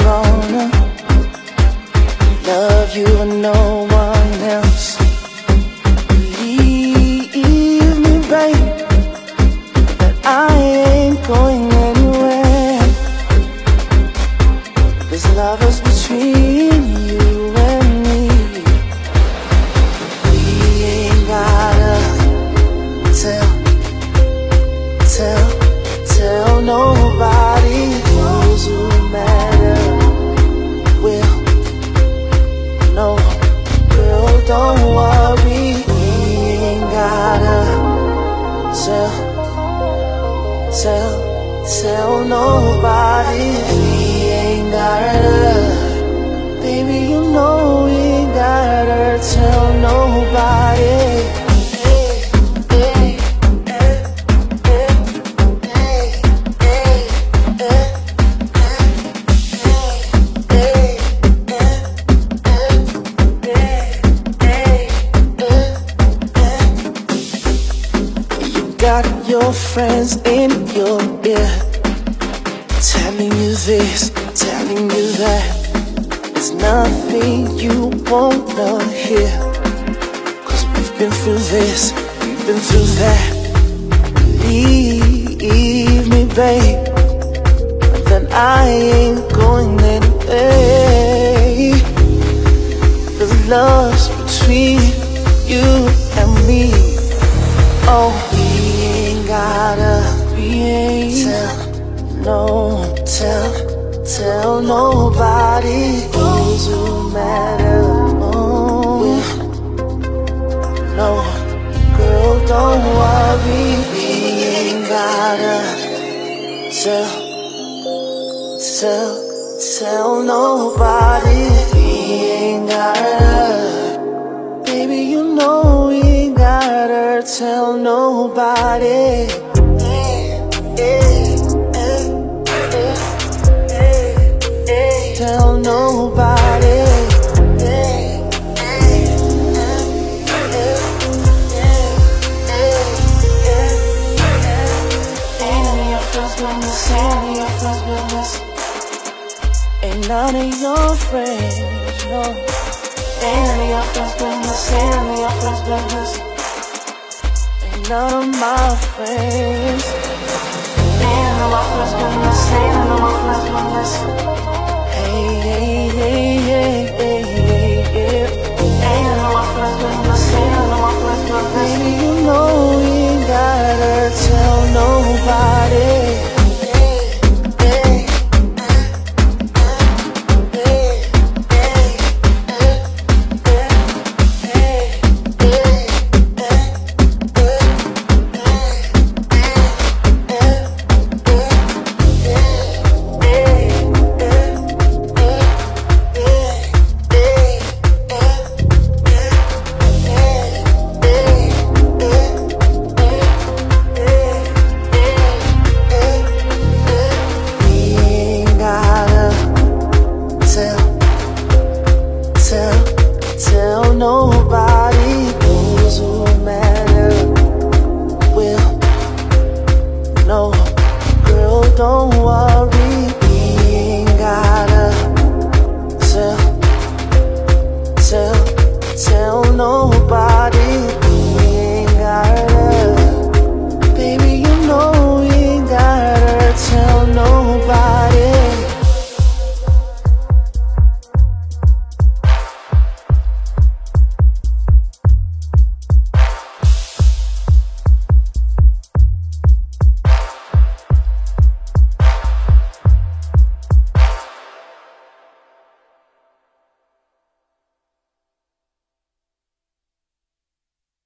gonna love you and no one else. Believe me, babe, that I ain't going anywhere. There's love is between you and me. We ain't gotta tell nobody. Those who matter will know. Girl, don't worry, we ain't gotta tell nobody. We ain't gotta, baby, you know we ain't gotta tell nobody. Got your friends in your ear, telling you this, telling you that. There's nothing you wanna hear, 'cause we've been through this, we've been through that. Believe me, babe, then I ain't going anyway. There's love's between you and me. Oh, we ain't tell nobody. Those who matter, will know. Girl, don't worry, we ain't gotta tell nobody. We ain't gotta, baby, you know we ain't gotta tell nobody. Tell nobody. Ain't none of your friends business. Ain't none of your friends, no. Ain't none of your friends business. Ain't none of your friends business. Ain't none of my friends. Ain't none of my friends business. Ain't none of my friends business. Hey, hey, hey, hey, hey, hey, hey. Ain't none of my friends business. Ain't none of my friends business. Baby, you know we ain't gotta tell nobody. Tell nobody. Those who matter will know. Girl, don't